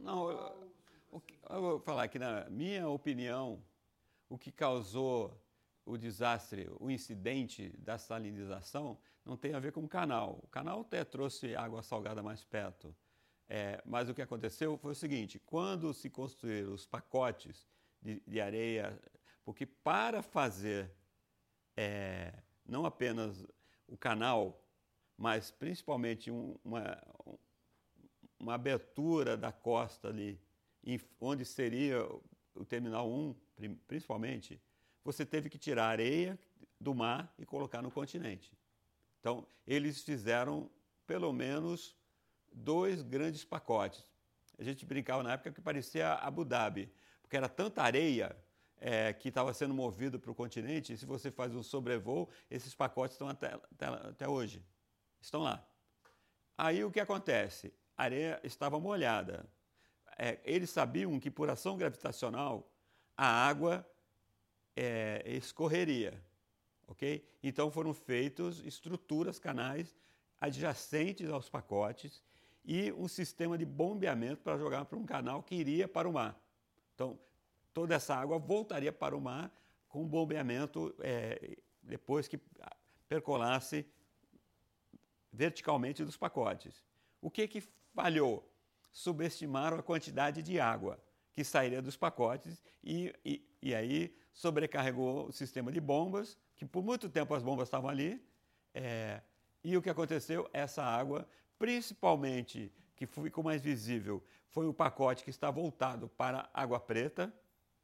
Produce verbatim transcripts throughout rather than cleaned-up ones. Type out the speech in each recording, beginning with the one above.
Não, eu, o que- eu vou falar que, na minha opinião, o que causou o desastre, o incidente da salinização, não tem a ver com o canal. O canal até trouxe água salgada mais perto. É, mas o que aconteceu foi o seguinte: quando se construíram os pacotes de, de areia, porque para fazer é, não apenas o canal, mas principalmente um, uma, uma abertura da costa ali, em, onde seria o terminal um, principalmente, você teve que tirar areia do mar e colocar no continente. Então, eles fizeram pelo menos dois grandes pacotes. A gente brincava na época que parecia Abu Dhabi, porque era tanta areia é, que estava sendo movida para o continente, e se você faz um sobrevoo, esses pacotes estão até, até, até hoje. Estão lá. Aí o que acontece? A areia estava molhada. É, eles sabiam que por ação gravitacional a água é, escorreria. Okay? Então foram feitos estruturas, canais adjacentes aos pacotes e um sistema de bombeamento para jogar para um canal que iria para o mar. Então toda essa água voltaria para o mar com bombeamento é, depois que percolasse verticalmente dos pacotes. O que que falhou? Subestimaram a quantidade de água que sairia dos pacotes e, e, e aí sobrecarregou o sistema de bombas, que por muito tempo as bombas estavam ali, é, e o que aconteceu? Essa água, principalmente, que ficou mais visível, foi o pacote que está voltado para água preta.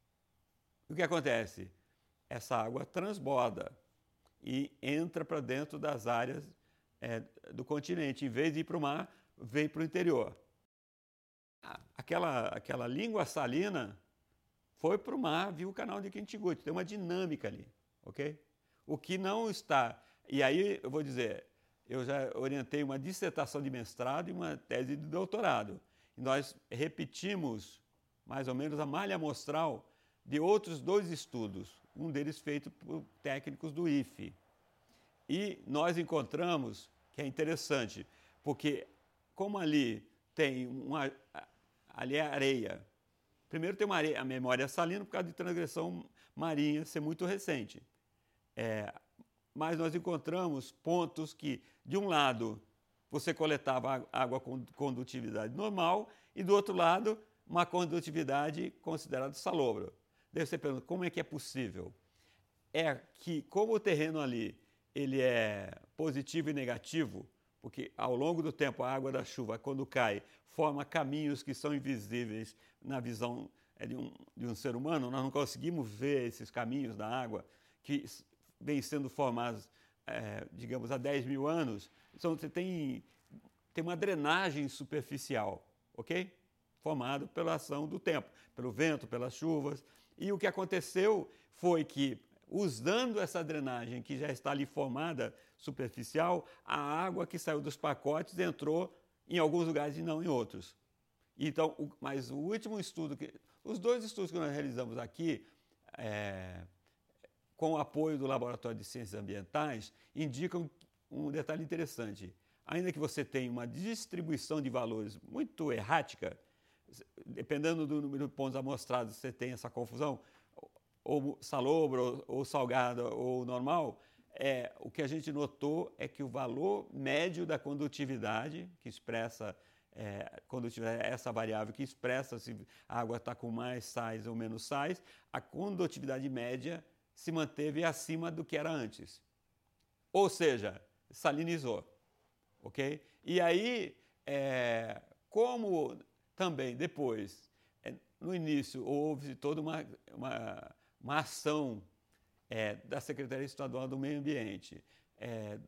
O que acontece? Essa água transborda e entra para dentro das áreas é, do continente. Em vez de ir para o mar, vem para o interior. Aquela, aquela língua salina foi para o mar, viu o canal de Quintiguti. Tem uma dinâmica ali, ok? O que não está... E aí eu vou dizer, eu já orientei uma dissertação de mestrado e uma tese de doutorado. E nós repetimos mais ou menos a malha amostral de outros dois estudos, um deles feito por técnicos do I F E. E nós encontramos, que é interessante, porque como ali tem uma... ali é areia. Primeiro tem uma areia, a memória salina por causa de transgressão marinha ser muito recente. É, mas nós encontramos pontos que, de um lado, você coletava água com condutividade normal e, do outro lado, uma condutividade considerada salobra. Daí você pergunta, como é que é possível? É que, como o terreno ali ele é positivo e negativo, porque ao longo do tempo a água da chuva, quando cai, forma caminhos que são invisíveis na visão de um, de um ser humano, nós não conseguimos ver esses caminhos da água que vêm sendo formados, é, digamos, há dez mil anos. Então você tem, tem uma drenagem superficial, ok? Formado pela ação do tempo, pelo vento, pelas chuvas. E o que aconteceu foi que, usando essa drenagem que já está ali formada, superficial, a água que saiu dos pacotes entrou em alguns lugares e não em outros. Então, o, mas o último estudo, que, os dois estudos que nós realizamos aqui, é, com o apoio do Laboratório de Ciências Ambientais, indicam um detalhe interessante. Ainda que você tenha uma distribuição de valores muito errática, dependendo do número de pontos amostrados, você tem essa confusão, ou salobra, ou, ou salgada, ou normal, é, o que a gente notou é que o valor médio da condutividade, que expressa, é, condutividade é essa variável que expressa se a água está com mais sais ou menos sais, a condutividade média se manteve acima do que era antes. Ou seja, salinizou. Okay? E aí, é, como também depois, é, no início, houve toda uma, uma, uma ação é, da Secretaria Estadual do Meio Ambiente, é,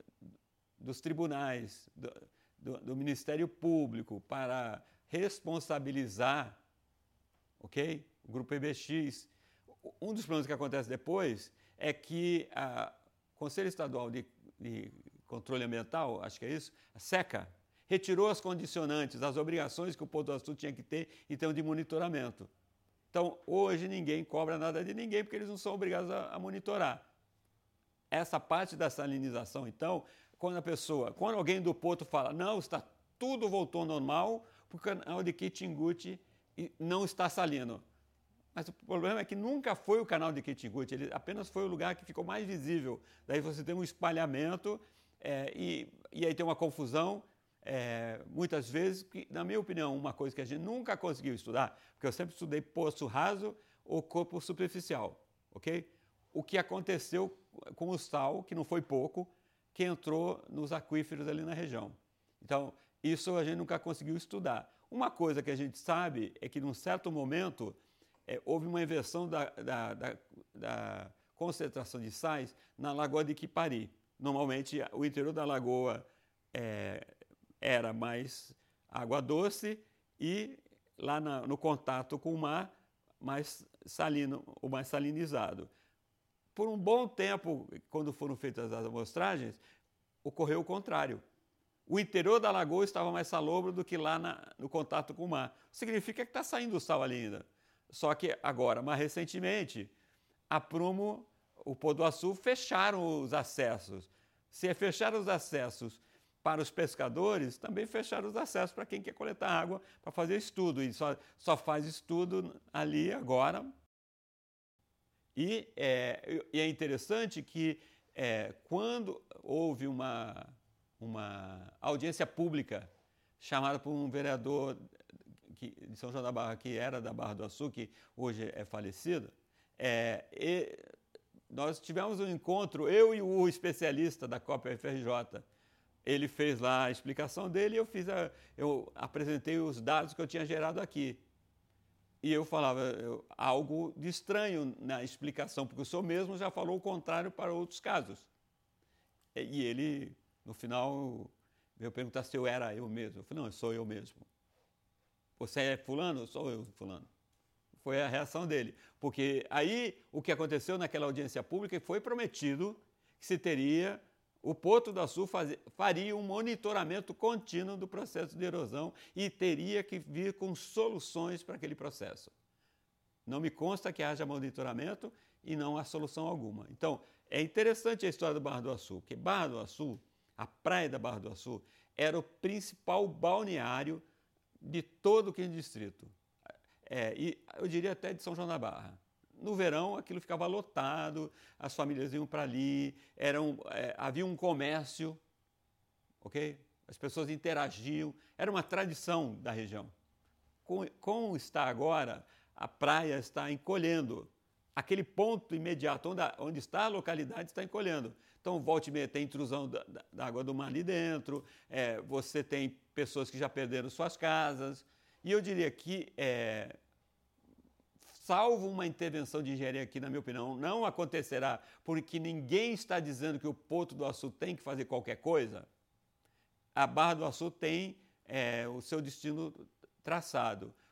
dos tribunais, do, do, do Ministério Público para responsabilizar, okay, o Grupo E B X. Um dos problemas que acontece depois é que a Conselho Estadual de, de Controle Ambiental, acho que é isso, a SECA, retirou as condicionantes, as obrigações que o Porto do Açu tinha que ter em termos de monitoramento. Então, hoje ninguém cobra nada de ninguém porque eles não são obrigados a, a monitorar. Essa parte da salinização, então, quando a pessoa, quando alguém do Porto fala, não, está tudo voltou ao normal, para o canal de Quitinguti não está salino. Mas o problema é que nunca foi o canal de Quitinguti, ele apenas foi o lugar que ficou mais visível. Daí você tem um espalhamento é, e, e aí tem uma confusão, é, muitas vezes, que, na minha opinião, uma coisa que a gente nunca conseguiu estudar, porque eu sempre estudei poço raso ou corpo superficial, ok? O que aconteceu com o sal, que não foi pouco, que entrou nos aquíferos ali na região. Então, isso a gente nunca conseguiu estudar. Uma coisa que a gente sabe é que, num certo momento, é, houve uma inversão da, da, da, da concentração de sais na Lagoa de Quipari. Normalmente, o interior da lagoa é, era mais água doce e, lá na, no contato com o mar, mais salino, o mais salinizado. Por um bom tempo, quando foram feitas as amostragens, ocorreu o contrário. O interior da lagoa estava mais salobro do que lá na, no contato com o mar. Significa que está saindo o sal ali ainda. Só que agora, mais recentemente, a Prumo, o Pôr do Açu, fecharam os acessos. Se fecharam os acessos para os pescadores, também fecharam os acessos para quem quer coletar água para fazer estudo. E só, só faz estudo ali agora. E é, e é interessante que é, quando houve uma, uma audiência pública chamada por um vereador que, de São João da Barra, que era da Barra do Açu, que hoje é falecido, é, e nós tivemos um encontro, eu e o especialista da Copa F R J. Ele fez lá a explicação dele e eu, fiz a, eu apresentei os dados que eu tinha gerado aqui. E eu falava eu, algo de estranho na explicação, porque o senhor mesmo já falou o contrário para outros casos. E ele, no final, veio perguntar se eu era eu mesmo. Eu falei, não, sou eu mesmo. Você é fulano? Sou eu, fulano. Foi a reação dele. Porque aí o que aconteceu naquela audiência pública foi prometido que se teria... O Porto do Açu faz, faria um monitoramento contínuo do processo de erosão e teria que vir com soluções para aquele processo. Não me consta que haja monitoramento e não há solução alguma. Então, é interessante a história do Barra do Açu, porque Barra do Açu, a praia da Barra do Açu, era o principal balneário de todo o quinto distrito. É, e eu diria até de São João da Barra. No verão, aquilo ficava lotado, as famílias iam para ali, eram, é, havia um comércio, ok? As pessoas interagiam, era uma tradição da região. Com, como está agora, a praia está encolhendo. Aquele ponto imediato onde, onde está a localidade está encolhendo. Então, volta e meia tem intrusão da, da, da água do mar ali dentro, é, você tem pessoas que já perderam suas casas, e eu diria que... É, salvo uma intervenção de engenharia aqui, na minha opinião, não acontecerá, porque ninguém está dizendo que o Porto do Açu tem que fazer qualquer coisa, a Barra do Açu tem é, o seu destino traçado.